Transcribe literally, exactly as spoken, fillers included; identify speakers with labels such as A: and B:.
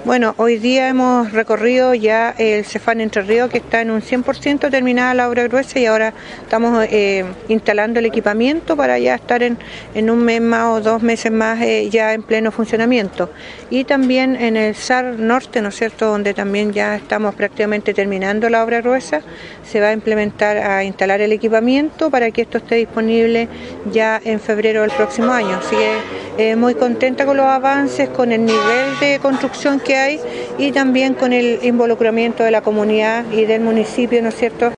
A: Bueno, hoy día hemos recorrido ya el Cefam Entre Ríos, que está en un cien por ciento terminada la obra gruesa, y ahora estamos eh, instalando el equipamiento para ya estar en, en un mes más o dos meses más eh, ya en pleno funcionamiento. Y también en el S A R Norte, ¿no es cierto?, donde también ya estamos prácticamente terminando la obra gruesa, se va a implementar, a instalar el equipamiento para que esto esté disponible ya en febrero del próximo año. Así que eh, muy contenta con los avances, con el nivel de construcción que hay y también con el involucramiento de la comunidad y del municipio, ¿no es cierto?,